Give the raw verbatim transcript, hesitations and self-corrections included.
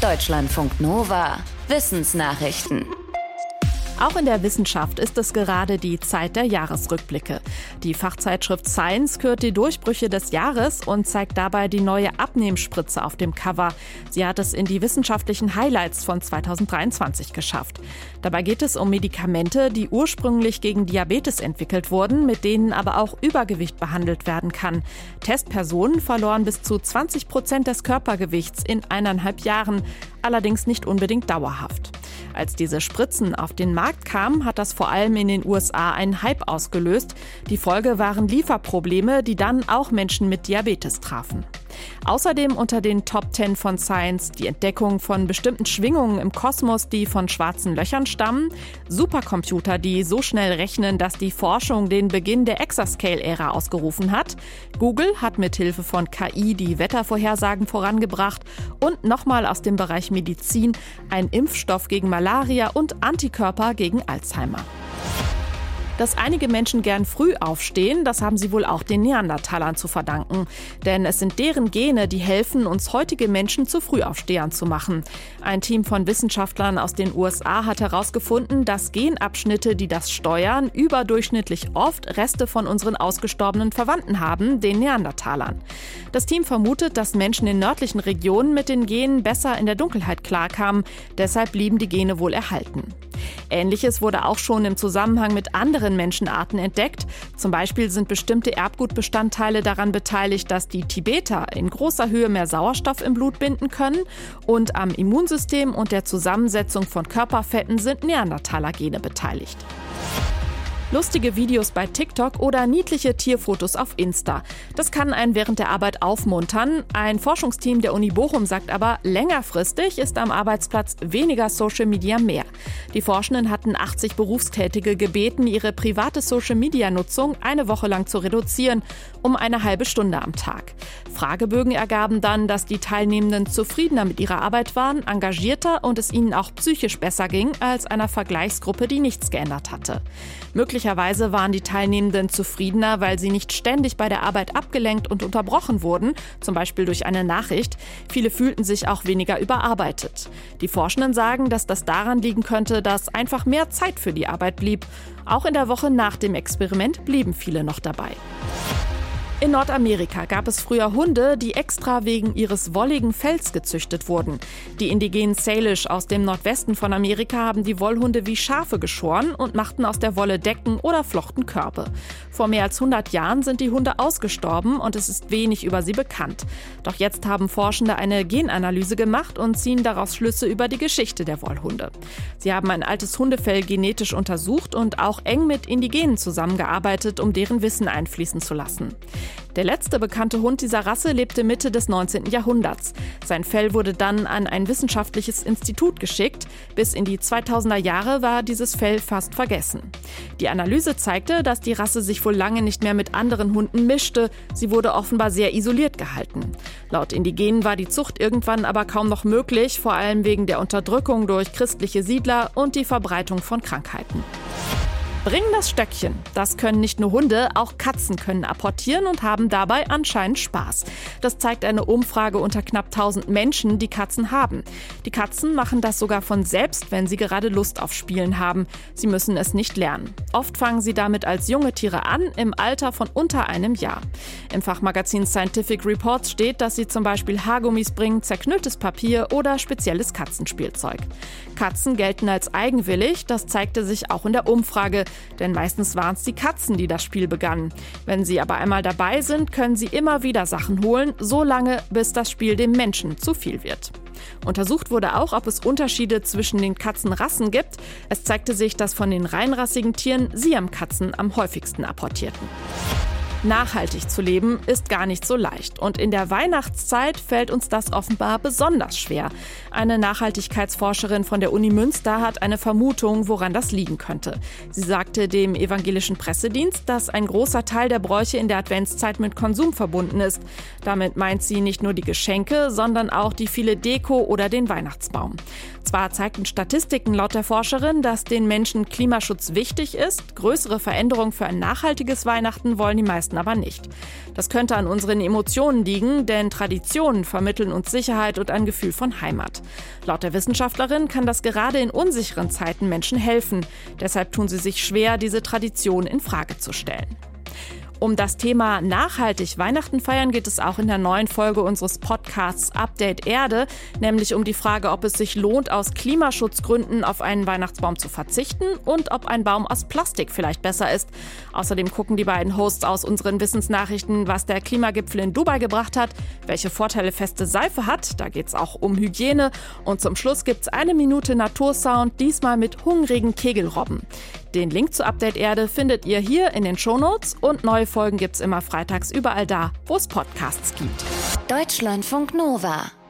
Deutschlandfunk Nova. Wissensnachrichten. Auch in der Wissenschaft ist es gerade die Zeit der Jahresrückblicke. Die Fachzeitschrift Science kürt die Durchbrüche des Jahres und zeigt dabei die neue Abnehmspritze auf dem Cover. Sie hat es in die wissenschaftlichen Highlights von zweitausenddreiundzwanzig geschafft. Dabei geht es um Medikamente, die ursprünglich gegen Diabetes entwickelt wurden, mit denen aber auch Übergewicht behandelt werden kann. Testpersonen verloren bis zu zwanzig Prozent des Körpergewichts in eineinhalb Jahren, allerdings nicht unbedingt dauerhaft. Als diese Spritzen auf den Markt kamen, hat das vor allem in den U S A einen Hype ausgelöst. Die Folge waren Lieferprobleme, die dann auch Menschen mit Diabetes trafen. Außerdem unter den Top zehn von Science die Entdeckung von bestimmten Schwingungen im Kosmos, die von schwarzen Löchern stammen, Supercomputer, die so schnell rechnen, dass die Forschung den Beginn der Exascale-Ära ausgerufen hat, Google hat mithilfe von K I die Wettervorhersagen vorangebracht und nochmal aus dem Bereich Medizin ein Impfstoff gegen Malaria und Antikörper gegen Alzheimer. Dass einige Menschen gern früh aufstehen, das haben sie wohl auch den Neandertalern zu verdanken. Denn es sind deren Gene, die helfen, uns heutige Menschen zu Frühaufstehern zu machen. Ein Team von Wissenschaftlern aus den U S A hat herausgefunden, dass Genabschnitte, die das steuern, überdurchschnittlich oft Reste von unseren ausgestorbenen Verwandten haben, den Neandertalern. Das Team vermutet, dass Menschen in nördlichen Regionen mit den Genen besser in der Dunkelheit klarkamen. Deshalb blieben die Gene wohl erhalten. Ähnliches wurde auch schon im Zusammenhang mit anderen Menschenarten entdeckt. Zum Beispiel sind bestimmte Erbgutbestandteile daran beteiligt, dass die Tibeter in großer Höhe mehr Sauerstoff im Blut binden können. Und am Immunsystem und der Zusammensetzung von Körperfetten sind Neandertaler-Gene beteiligt. Lustige Videos bei TikTok oder niedliche Tierfotos auf Insta. Das kann einen während der Arbeit aufmuntern. Ein Forschungsteam der Uni Bochum sagt aber, längerfristig ist am Arbeitsplatz weniger Social Media mehr. Die Forschenden hatten achtzig Berufstätige gebeten, ihre private Social Media Nutzung eine Woche lang zu reduzieren, um eine halbe Stunde am Tag. Fragebögen ergaben dann, dass die Teilnehmenden zufriedener mit ihrer Arbeit waren, engagierter und es ihnen auch psychisch besser ging als einer Vergleichsgruppe, die nichts geändert hatte. Möglicherweise waren die Teilnehmenden zufriedener, weil sie nicht ständig bei der Arbeit abgelenkt und unterbrochen wurden, zum Beispiel durch eine Nachricht. Viele fühlten sich auch weniger überarbeitet. Die Forschenden sagen, dass das daran liegen könnte, dass einfach mehr Zeit für die Arbeit blieb. Auch in der Woche nach dem Experiment blieben viele noch dabei. In Nordamerika gab es früher Hunde, die extra wegen ihres wolligen Fells gezüchtet wurden. Die indigenen Salish aus dem Nordwesten von Amerika haben die Wollhunde wie Schafe geschoren und machten aus der Wolle Decken oder flochten Körbe. Vor mehr als hundert Jahren sind die Hunde ausgestorben und es ist wenig über sie bekannt. Doch jetzt haben Forschende eine Genanalyse gemacht und ziehen daraus Schlüsse über die Geschichte der Wollhunde. Sie haben ein altes Hundefell genetisch untersucht und auch eng mit Indigenen zusammengearbeitet, um deren Wissen einfließen zu lassen. Der letzte bekannte Hund dieser Rasse lebte Mitte des neunzehnten Jahrhunderts. Sein Fell wurde dann an ein wissenschaftliches Institut geschickt. Bis in die zweitausender Jahre war dieses Fell fast vergessen. Die Analyse zeigte, dass die Rasse sich wohl lange nicht mehr mit anderen Hunden mischte. Sie wurde offenbar sehr isoliert gehalten. Laut Indigenen war die Zucht irgendwann aber kaum noch möglich, vor allem wegen der Unterdrückung durch christliche Siedler und die Verbreitung von Krankheiten. Bring das Stöckchen. Das können nicht nur Hunde, auch Katzen können apportieren und haben dabei anscheinend Spaß. Das zeigt eine Umfrage unter knapp tausend Menschen, die Katzen haben. Die Katzen machen das sogar von selbst, wenn sie gerade Lust auf Spielen haben. Sie müssen es nicht lernen. Oft fangen sie damit als junge Tiere an, im Alter von unter einem Jahr. Im Fachmagazin Scientific Reports steht, dass sie zum Beispiel Haargummis bringen, zerknülltes Papier oder spezielles Katzenspielzeug. Katzen gelten als eigenwillig, das zeigte sich auch in der Umfrage. Denn meistens waren es die Katzen, die das Spiel begannen. Wenn sie aber einmal dabei sind, können sie immer wieder Sachen holen, so lange, bis das Spiel dem Menschen zu viel wird. Untersucht wurde auch, ob es Unterschiede zwischen den Katzenrassen gibt. Es zeigte sich, dass von den reinrassigen Tieren Siamkatzen am häufigsten apportierten. Nachhaltig zu leben ist gar nicht so leicht. Und in der Weihnachtszeit fällt uns das offenbar besonders schwer. Eine Nachhaltigkeitsforscherin von der Uni Münster hat eine Vermutung, woran das liegen könnte. Sie sagte dem evangelischen Pressedienst, dass ein großer Teil der Bräuche in der Adventszeit mit Konsum verbunden ist. Damit meint sie nicht nur die Geschenke, sondern auch die viele Deko oder den Weihnachtsbaum. Zwar zeigten Statistiken laut der Forscherin, dass den Menschen Klimaschutz wichtig ist, größere Veränderungen für ein nachhaltiges Weihnachten wollen die meisten meisten aber nicht. Das könnte an unseren Emotionen liegen, denn Traditionen vermitteln uns Sicherheit und ein Gefühl von Heimat. Laut der Wissenschaftlerin kann das gerade in unsicheren Zeiten Menschen helfen. Deshalb tun sie sich schwer, diese Tradition in Frage zu stellen. Um das Thema nachhaltig Weihnachten feiern geht es auch in der neuen Folge unseres Podcasts Update Erde, nämlich um die Frage, ob es sich lohnt, aus Klimaschutzgründen auf einen Weihnachtsbaum zu verzichten und ob ein Baum aus Plastik vielleicht besser ist. Außerdem gucken die beiden Hosts aus unseren Wissensnachrichten, was der Klimagipfel in Dubai gebracht hat, welche Vorteile feste Seife hat, da geht es auch um Hygiene, und zum Schluss gibt es eine Minute Natursound, diesmal mit hungrigen Kegelrobben. Den Link zu Update Erde findet ihr hier in den Shownotes und neue Folgen gibt's immer freitags überall da, wo es Podcasts gibt. Deutschlandfunk Nova.